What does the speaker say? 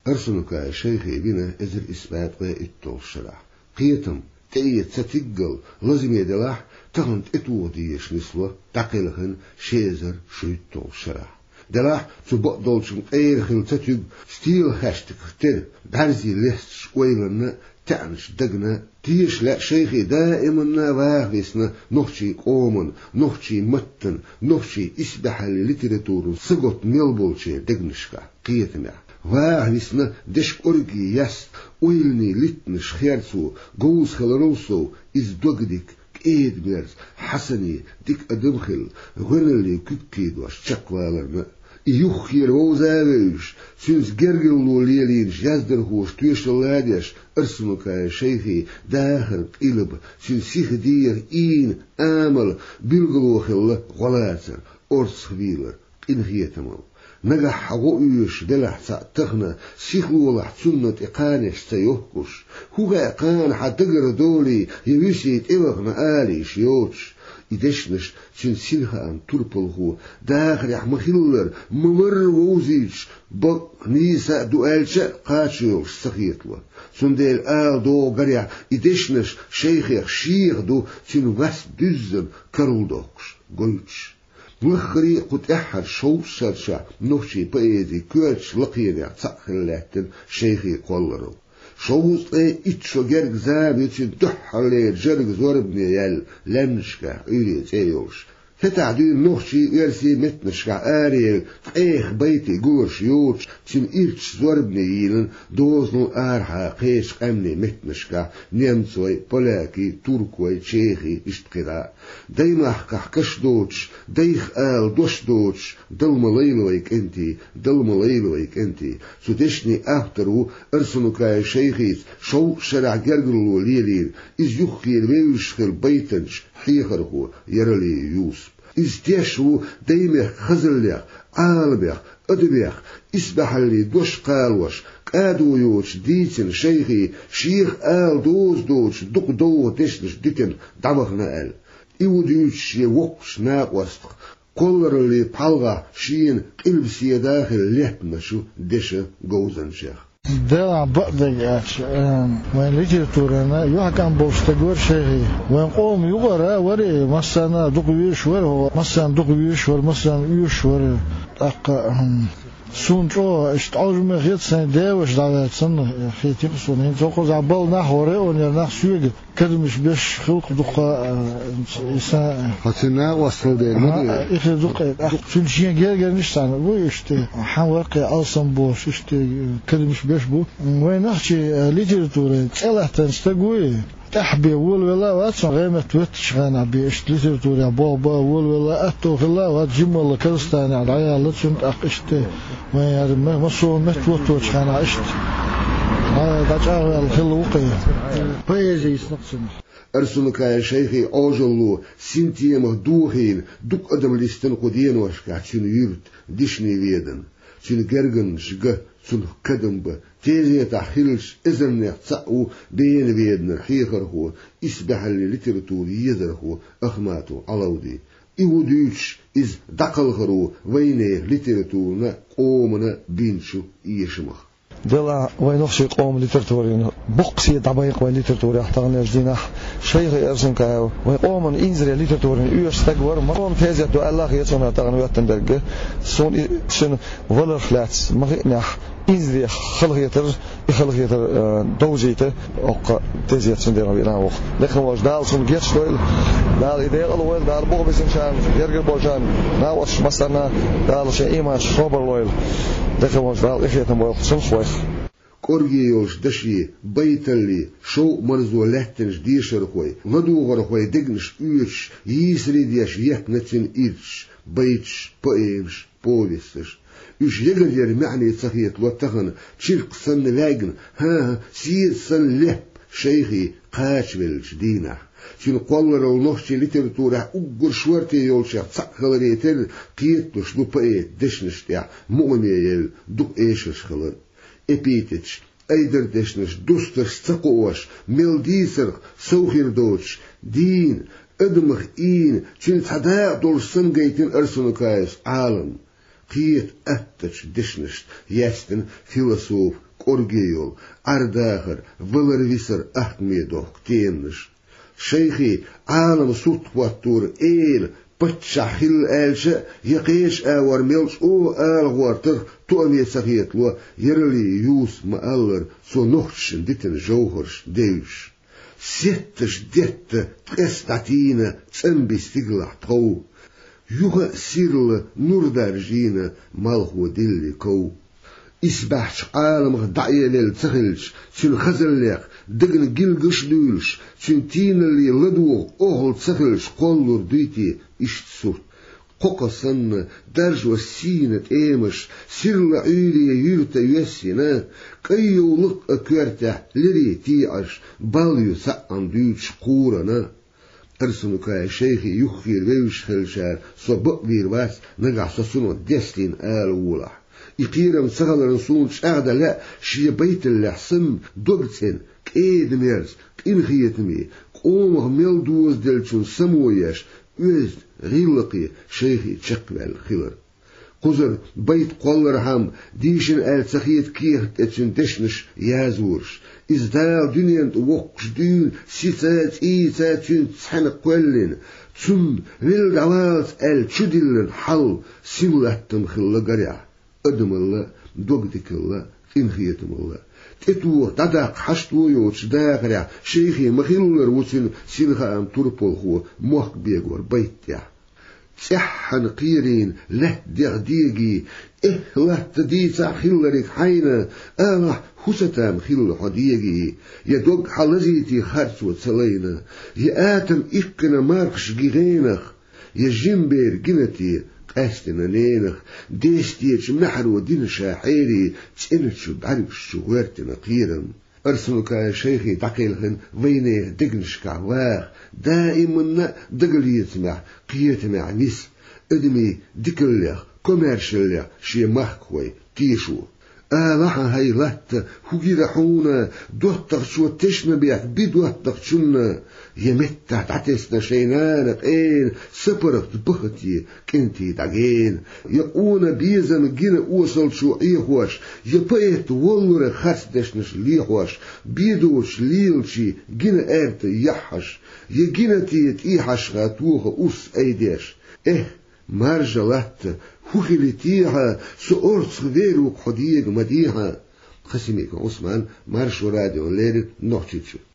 أرسنك شيخي بنا إذر إثبات وإتول شرح قيتم تأيت ستقل لازم يدلح تغنت إتوديش نسوة تقلهن شيزر شيتول شرح دلح تبقى دولشن أيرخل تتيب ستيل هاشتك تر بعرزي لست شويلن تعنش دقنا تيش لا شيخي دائما واغسنا نخشي قومن نخشي متن نخشي إسبح الليتراتور سقط ميلبولشي دقنشكا قيتنا واغسنا دش أرقي يست ويلني لتنش خيرسو جوز خلروسو إز دوغدك كيد بيرز حسني ديك أدمخل غنالي كيد واش تشكوالرنا يخير وزاويش سنس جرجلو ليلين جازدر هوش تويش اللاديش أرسمك شيخي داخل قلب سنسيخ دير إين آمل بلغلو خلا غلاتر أرس خبيلر إنهيتمل نجح حقوقيش دلح تخنا سيخلو لح سنة إقانش سيوهكش هو إقان حتقر دولي يويسيت إلغنا آلي شيوتش إدشنش سنسينها أن تربله داخل يحمخلر ممر ووزيش بق نيسا دوالشا قاتشيوش سخيطله سنديل دو قريع إدشنش شيخيخ شيخ دو سنوس دزن كارولدوكش قلتش مخري قد أحد شوش سرشا نوشي بأيدي كوالش لقيني تسخلاتن شيخي قولرو شوز إتشو جرق زابيتين تحلي جرق زوربني يال لنشكا إليت أيوش فتعدين نوشي إرسي متنشكا آريل بيتي قورش يوش تين إرش زوربني يلن دوزنو آرها قيش قمني متنشكا نيمسوي بولاكي تركوي تشيخي اشتقرا دايماح كحكش دوتش دايخ دوش دوتش دلمليلويك انتي سودشني أفترو أرسنو كاي شيخيس شو شرع جرقلو ليلين إز يخير ويشخل بيتنش حيخرهو يرلي يوسف إز تيشو دايمه خزليخ عالبيخ أدبيخ إسبح اللي دوش قالوش قادو يوش ديتن شيخي شيخ دوش دق دو تشلش ديتن دعوخنا إوديوش يوقش ناقوستق قولر اللي بحلغة شين قلبسي داخل لحتنا دشة جوزن شيخ ده بقدر وين ليجي تورنا يحكم بوستجور شيء وين قوم يقرأ وري مثلا دقيش ور مثلا دقيش ور مثلا يش ور سونتو اشتعوج مخيط سن داوش دعوات سن خيتي خصونين توقز عبال نحوري ونرنح سويق كدمش بيش خلق دقا إنسان حسنا وصل دينا إخي دقا فلشين جير نشتعنا بو اشتي حواقي ألسن بوش اشتي كدمش بيش بو وين نحكي ليتراتوري تسأله تنستقوي تحبي ولا واتسون غيمة توتش غانا بيشت ليتراتوري بابا ولا أتو خلا واتجم ولا كرستاني على عيال لتشنت أقشتي وين مصور متوتش غانا اشت دجاج الخلوقي بيجي يسنقسم أرسلك يا شيخي أوجلو سنتي مهدوهين دق أدم لستن قدين وشكا تشن يرد دشني ويدن تشن جرجن شجع تشن كدم ب تيجي تحيلش إذن يحتقو بين ويدن حيخر هو إسبح الليتراتور يزر هو أخماتو علودي إوديش إز دقل خرو وينه ليتراتورنا قومنا بينشو يشمخ دلا وينخشي قوم ليتراتورين بقسي دبايق وليتراتوري احترنا جدينح شيخ ارسن كاو ويقوم انزري ليتراتورين يستغور مرون تيزا دو الله يسون تاغن واتندرج سون شن ولر فلاتس مغنح انزري خلغيتر دوجيته او تيزا سندير بيناو لكن واش دال سون جيت شويل دال ايدير الاول دال بو بيسن شان يرجع بوجان ناوش مثلا دال شي ايما شوبر لويل لكن واش دال اخيتن بو سمسويخ كورجيوش دشي بيتلي شو مرزو لحتنش ديشر خوي ندوغر خوي دقنش ايش يسري ديش يحنتن ايش بيتش بأيمش بوليسش ايش يقدر معني تخيط واتخن تشيرق سن لاجن ها سيد سن لحب شيخي قاشبلش دينا شين قولر ونخشي ليتراتورة أقر شورتي يولشيخ تسخل ريتل قيتلش دو بأيت دشنش تيع مؤمي يل دو ايشش خلر إبيتش أيدر دشنش دوستش تقوش ملديسر سوخير دوش دين أدمخ إين شين تحداء دول سنجيتين أرسنو كايس عالم قيت أتش دشنش يستن فيلسوف أورجيول أرداخر ولرويسر أحميدوك تينش شيخي عالم صوت واتور إيل بتشحل آلشة يقيش آور ميلش أو آل غوارتر تؤمي سخيت لو يرلي يوس مألر سو نخشن ديتن جوهرش ديوش ستش ديت تقستعتين تنبي استقلع طو يوغا سيرل نور دارجين مالخو ديلي كو إسبحش عالم غدعي للتخلش تشن خزليق دقن جلقش دولش تشن تين اللي لدوغ أغل تخلش قولور ديتي إشتسور قوقسن درج وسينة إيمش سيرل عيلي يرتا يسينا كيو لق أكوارته لري تيعش باليو سقن دوتش قورنا أرسنو كاي شيخي يخير ويوش خلشار سو بقبير واس نقع سسنو ديسلين آل وولح يقيرم سغل رسول شاغدا لا شي بيت اللي حسن دوبتين كيد ميرز كين خيتمي قوم ميل دوز دلچون سموياش ويز غيلقي شيخي تشقبل خير قزر بيت قول رحم ديشن آل سخيت كيه اتشن دشنش يازورش إزدال دنيا وقش دون سيسات إيسات تسحن قولين تسن ويل دعوات آل تشدلن حل سيمولاتم خلا قريع أدم الله دوغدك الله إنخيتم الله تتوه تداق حشتو يوتش داقرع شيخي مخيلر وتن سينخا أم تربول هو موخ بيغور بيتيا تحن قيرين له ديغديغي له تديتا خيلرك حينا آلح حستام خيل حديغي يدوغ حلزيتي خرس وتسلينا يآتم إقنا ماركش جيغينخ يجنبير جنتي قاستنا نينخ ديستيج محرو دين شاحيري تسنتشو بعرف شوارتنا قيرم أرسلك يا شيخي تقيلهن وينيه دقنش كعواخ دائما دقل يتمع قيتمع نس ادمي دكليخ كوميرشليخ شي محكوي تيشو آلحا هاي لات هوغي رحونا دوهتغ شو تشنا بيك بدوهتغ شنا يمتع تعتسنا شينانك اين سبرت بختي كنتي داقين يقونا بيزن جينا اوصل شو ايخوش يبايت ولور خسدشنش ليخوش بيدوش ليلشي جينا ايرت يحش يجينا تيت ايحش غاتوخ اوس ايديش مارجلات هوخلتيها سؤرت غيرك حديق مديها خسميك عثمان مارشو راديو ليل نوتشيتشو